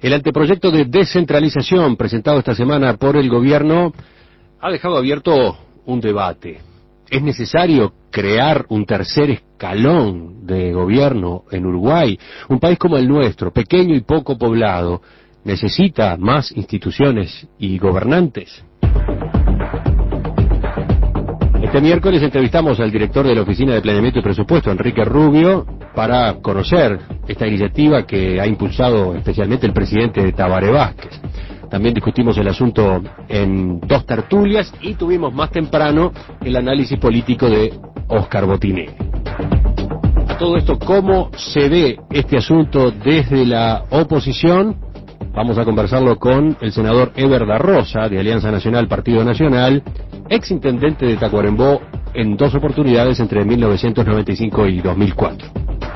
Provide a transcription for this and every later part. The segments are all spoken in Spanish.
El anteproyecto de descentralización presentado esta semana por el gobierno ha dejado abierto un debate. ¿Es necesario crear un tercer escalón de gobierno en Uruguay? Un país como el nuestro, pequeño y poco poblado, ¿necesita más instituciones y gobernantes? Este miércoles entrevistamos al director de la Oficina de Planeamiento y Presupuesto, Enrique Rubio, para conocer esta iniciativa que ha impulsado especialmente el presidente Tabaré Vázquez. También discutimos el asunto en dos tertulias y tuvimos más temprano el análisis político de Óscar Botinelli. A todo esto, ¿cómo se ve este asunto desde la oposición? Vamos a conversarlo con el senador Eber da Rosa, de Alianza Nacional Partido Nacional, ex intendente de Tacuarembó en dos oportunidades entre 1995 y 2004.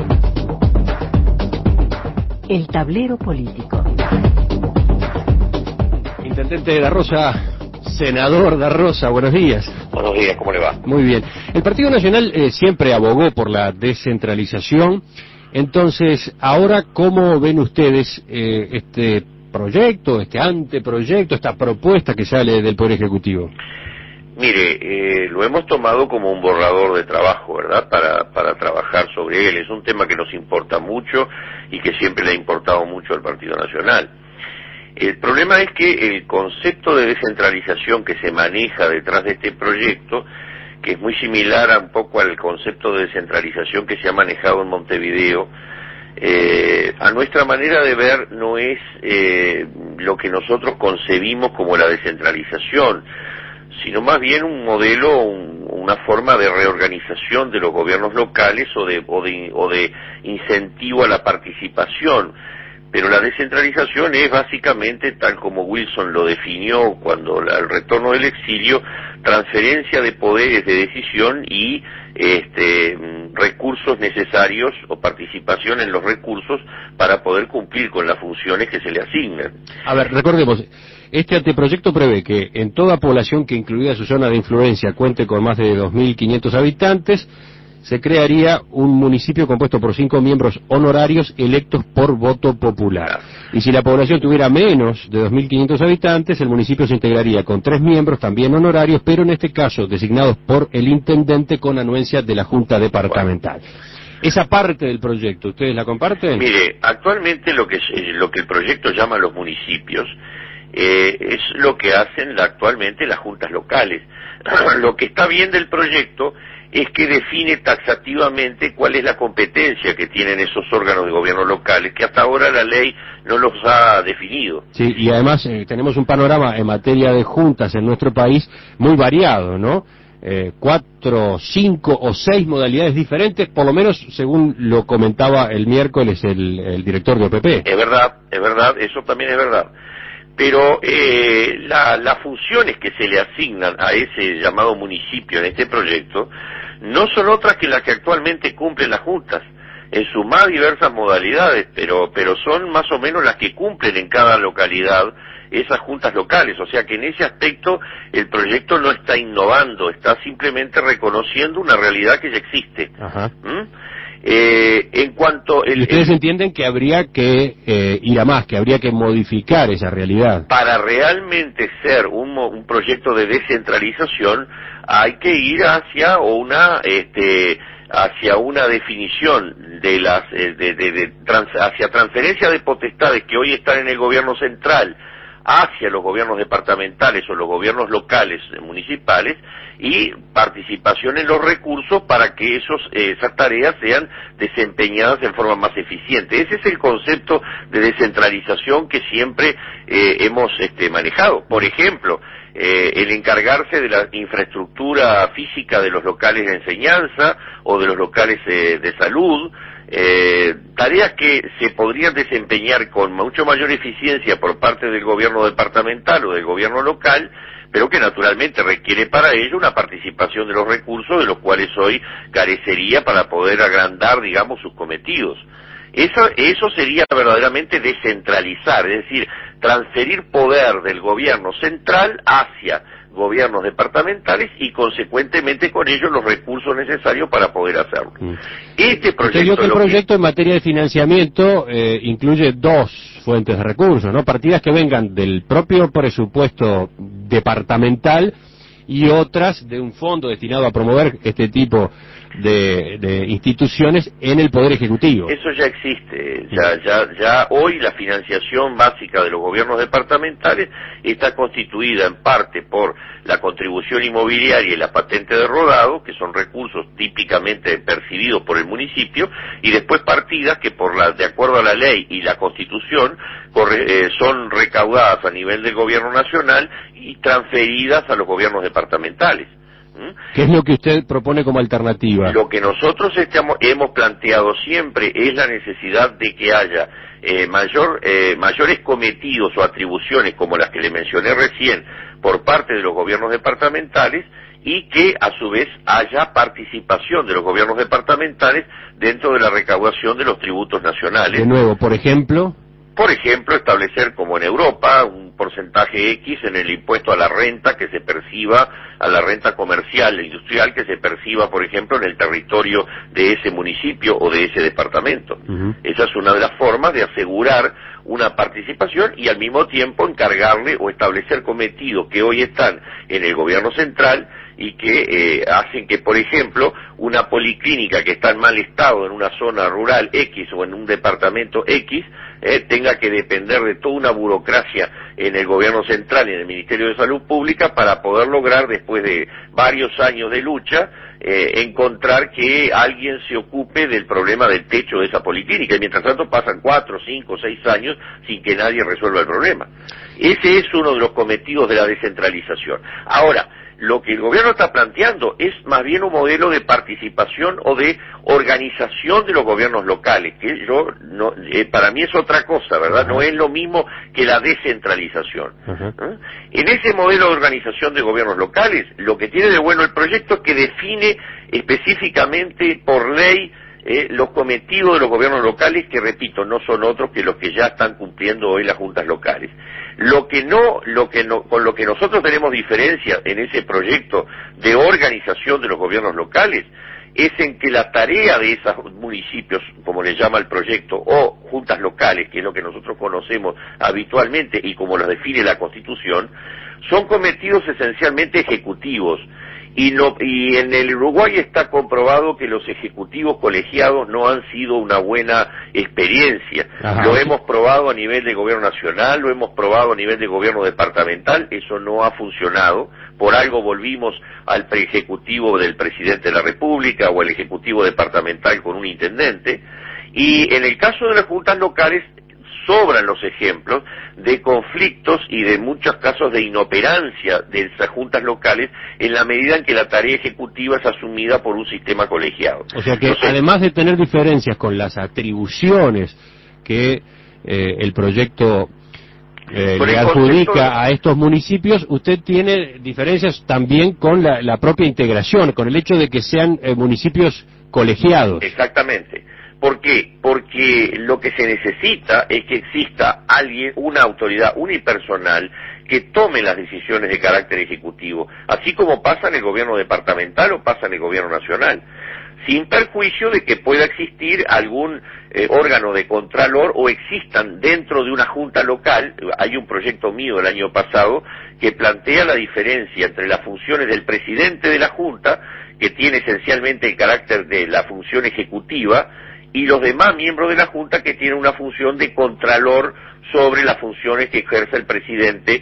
El tablero político. Intendente da Rosa, senador da Rosa, buenos días. Buenos días, ¿cómo le va? Muy bien. El Partido Nacional siempre abogó por la descentralización. Entonces, ahora, ¿cómo ven ustedes este proyecto, este anteproyecto, esta propuesta que sale del Poder Ejecutivo? Mire, lo hemos tomado como un borrador de trabajo, ¿verdad?, para trabajar sobre él. Es un tema que nos importa mucho y que siempre le ha importado mucho al Partido Nacional. El problema es que el concepto de descentralización que se maneja detrás de este proyecto, que es muy similar a un poco al concepto de descentralización que se ha manejado en Montevideo, a nuestra manera de ver no es lo que nosotros concebimos como la descentralización, sino más bien un modelo, una forma de reorganización de los gobiernos locales o de incentivo a la participación. Pero la descentralización es básicamente, tal como Wilson lo definió cuando el retorno del exilio, transferencia de poderes de decisión y recursos necesarios o participación en los recursos para poder cumplir con las funciones que se le asignan. A ver, recordemos, este anteproyecto prevé que en toda población que, incluida su zona de influencia, cuente con más de 2.500 habitantes, se crearía un municipio compuesto por 5 miembros honorarios electos por voto popular. Y si la población tuviera menos de 2.500 habitantes, el municipio se integraría con 3 miembros también honorarios, pero en este caso designados por el intendente con anuencia de la Junta Departamental. Esa parte del proyecto, ¿ustedes la comparten? Mire, actualmente lo que el proyecto llama los municipios es lo que hacen actualmente las juntas locales. Lo que está bien del proyecto es que define taxativamente cuál es la competencia que tienen esos órganos de gobierno locales, que hasta ahora la ley no los ha definido. Sí, y además tenemos un panorama en materia de juntas en nuestro país muy variado, ¿no? 4, 5 o 6 modalidades diferentes, por lo menos según lo comentaba el miércoles el director de OPP. Es verdad, eso también es verdad. Pero las funciones que se le asignan a ese llamado municipio en este proyecto no son otras que las que actualmente cumplen las juntas, en sus más diversas modalidades, pero son más o menos las que cumplen en cada localidad esas juntas locales. O sea que en ese aspecto el proyecto no está innovando, está simplemente reconociendo una realidad que ya existe. Ajá. En cuanto ¿Y ustedes entienden que habría que ir a más, que habría que modificar esa realidad? Para realmente ser un proyecto de descentralización hay que ir hacia una definición de hacia transferencia de potestades que hoy están en el gobierno central hacia los gobiernos departamentales o los gobiernos locales municipales, y participación en los recursos para que esas tareas sean desempeñadas en forma más eficiente. Ese es el concepto de descentralización que siempre hemos manejado. Por ejemplo, el encargarse de la infraestructura física de los locales de enseñanza o de los locales de salud, tareas que se podrían desempeñar con mucho mayor eficiencia por parte del gobierno departamental o del gobierno local, pero que naturalmente requiere para ello una participación de los recursos de los cuales hoy carecería para poder agrandar, digamos, sus cometidos. Eso sería verdaderamente descentralizar, es decir, transferir poder del gobierno central hacia gobiernos departamentales y consecuentemente con ello los recursos necesarios para poder hacerlo. Este proyecto, el proyecto en materia de financiamiento incluye dos fuentes de recursos, ¿no? Partidas que vengan del propio presupuesto departamental y otras de un fondo destinado a promover este tipo de instituciones en el Poder Ejecutivo. Eso ya existe, ya hoy la financiación básica de los gobiernos departamentales está constituida en parte por la contribución inmobiliaria y la patente de rodado, que son recursos típicamente percibidos por el municipio, y después partidas que de acuerdo a la ley y la Constitución son recaudadas a nivel del gobierno nacional y transferidas a los gobiernos departamentales. ¿Qué es lo que usted propone como alternativa? Lo que nosotros hemos planteado siempre es la necesidad de que haya mayores cometidos o atribuciones como las que le mencioné recién por parte de los gobiernos departamentales y que a su vez haya participación de los gobiernos departamentales dentro de la recaudación de los tributos nacionales. De nuevo, por ejemplo, establecer como en Europa un porcentaje X en el impuesto a la renta que se perciba, a la renta comercial e industrial que se perciba, por ejemplo, en el territorio de ese municipio o de ese departamento. Esa es una de las formas de asegurar una participación y al mismo tiempo encargarle o establecer cometidos que hoy están en el gobierno central y que hacen que, por ejemplo, una policlínica que está en mal estado en una zona rural X o en un departamento X tenga que depender de toda una burocracia en el gobierno central y en el Ministerio de Salud Pública para poder lograr, después de varios años de lucha, encontrar que alguien se ocupe del problema del techo de esa policlínica, y mientras tanto pasan 4, 5, 6 años sin que nadie resuelva el problema. Ese es uno de los cometidos de la descentralización. Ahora, lo que el gobierno está planteando es más bien un modelo de participación o de organización de los gobiernos locales, que para mí es otra cosa, ¿verdad? No es lo mismo que la descentralización. En ese modelo de organización de gobiernos locales, lo que tiene de bueno el proyecto es que define específicamente por ley los cometidos de los gobiernos locales, que repito, no son otros que los que ya están cumpliendo hoy las juntas locales. Con lo que nosotros tenemos diferencia en ese proyecto de organización de los gobiernos locales, es en que la tarea de esos municipios, como le llama el proyecto, o juntas locales, que es lo que nosotros conocemos habitualmente y como los define la Constitución, son cometidos esencialmente ejecutivos. Y en el Uruguay está comprobado que los ejecutivos colegiados no han sido una buena experiencia. Lo hemos probado a nivel de gobierno nacional, lo hemos probado a nivel de gobierno departamental, eso no ha funcionado. Por algo volvimos al preejecutivo del presidente de la República o al ejecutivo departamental con un intendente. Y en el caso de las juntas locales, sobran los ejemplos de conflictos y de muchos casos de inoperancia de esas juntas locales en la medida en que la tarea ejecutiva es asumida por un sistema colegiado. O sea que además de tener diferencias con las atribuciones que el proyecto le adjudica a estos municipios, usted tiene diferencias también con la propia integración, con el hecho de que sean municipios colegiados. Exactamente. ¿Por qué? Porque lo que se necesita es que exista alguien, una autoridad unipersonal que tome las decisiones de carácter ejecutivo, así como pasa en el gobierno departamental o pasa en el gobierno nacional, sin perjuicio de que pueda existir algún órgano de contralor o existan dentro de una junta local. Hay un proyecto mío del año pasado que plantea la diferencia entre las funciones del presidente de la junta, que tiene esencialmente el carácter de la función ejecutiva, y los demás miembros de la Junta que tienen una función de contralor sobre las funciones que ejerce el presidente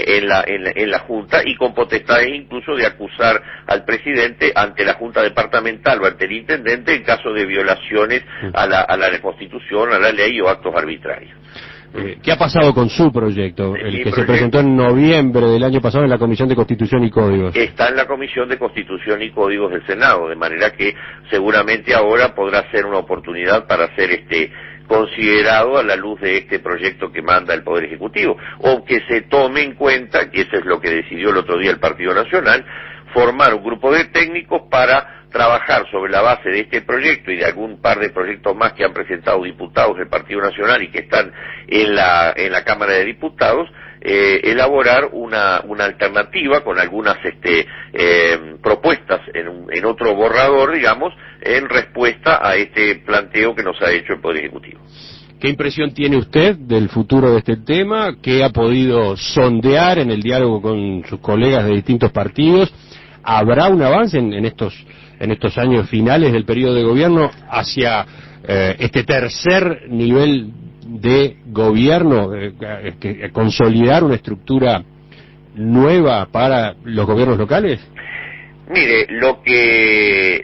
en la Junta, y con potestades incluso de acusar al presidente ante la Junta departamental o ante el intendente en caso de violaciones a la Constitución, a la ley o actos arbitrarios. ¿Qué ha pasado con su proyecto, se presentó en noviembre del año pasado en la Comisión de Constitución y Códigos? Está en la Comisión de Constitución y Códigos del Senado, de manera que seguramente ahora podrá ser una oportunidad para ser considerado a la luz de este proyecto que manda el Poder Ejecutivo, o que se tome en cuenta, que eso es lo que decidió el otro día el Partido Nacional, formar un grupo de técnicos para trabajar sobre la base de este proyecto y de algún par de proyectos más que han presentado diputados del Partido Nacional y que están en la Cámara de Diputados, elaborar una alternativa con algunas propuestas en otro borrador, digamos, en respuesta a este planteo que nos ha hecho el Poder Ejecutivo. ¿Qué impresión tiene usted del futuro de este tema? ¿Qué ha podido sondear en el diálogo con sus colegas de distintos partidos? ¿Habrá un avance en estos años finales del periodo de gobierno hacia este tercer nivel de gobierno, consolidar una estructura nueva para los gobiernos locales? Mire, lo que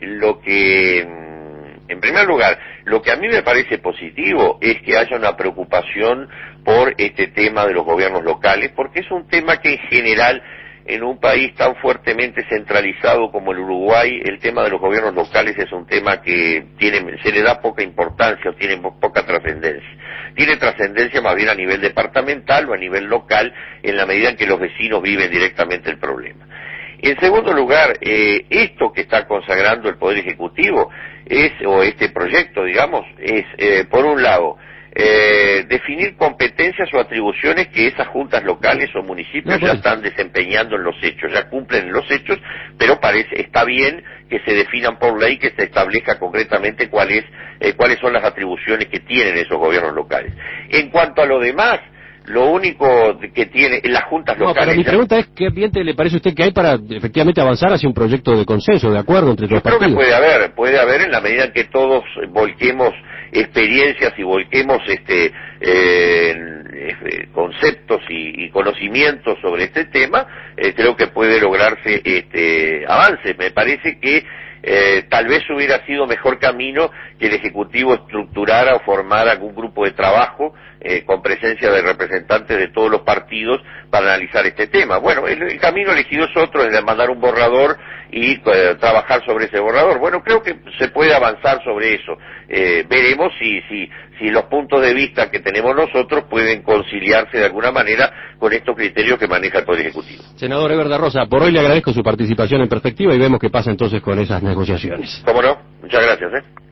en primer lugar, lo que a mí me parece positivo es que haya una preocupación por este tema de los gobiernos locales, porque es un tema que en general, en un país tan fuertemente centralizado como el Uruguay, el tema de los gobiernos locales es un tema que se le da poca importancia o tiene poca trascendencia. Tiene trascendencia más bien a nivel departamental o a nivel local, en la medida en que los vecinos viven directamente el problema. En segundo lugar, esto que está consagrando el Poder Ejecutivo o este proyecto, digamos, es, por un lado, definir competencias o atribuciones que esas juntas locales o municipios ya están desempeñando en los hechos, ya cumplen en los hechos, pero está bien que se definan por ley, que se establezca concretamente cuáles son las atribuciones que tienen esos gobiernos locales. En cuanto a lo demás, lo único que tiene las juntas locales... Pero mi pregunta es, ¿qué ambiente le parece a usted que hay para efectivamente avanzar hacia un proyecto de consenso, de acuerdo entre todos los partidos? Yo creo que puede haber en la medida en que todos volquemos experiencias y volquemos conceptos y conocimientos sobre este tema, creo que puede lograrse avance. Me parece que tal vez hubiera sido mejor camino que el Ejecutivo estructurara o formara algún grupo de trabajo con presencia de representantes de todos los partidos para analizar este tema. Bueno, el camino elegido es otro, es de mandar un borrador y trabajar sobre ese borrador. Bueno, creo que se puede avanzar sobre eso. Veremos si los puntos de vista que tenemos nosotros pueden conciliarse de alguna manera con estos criterios que maneja el Poder Ejecutivo. Senador Eber da Rosa, por hoy le agradezco su participación en Perspectiva y vemos qué pasa entonces con esas negociaciones. ¿Cómo no? Muchas gracias.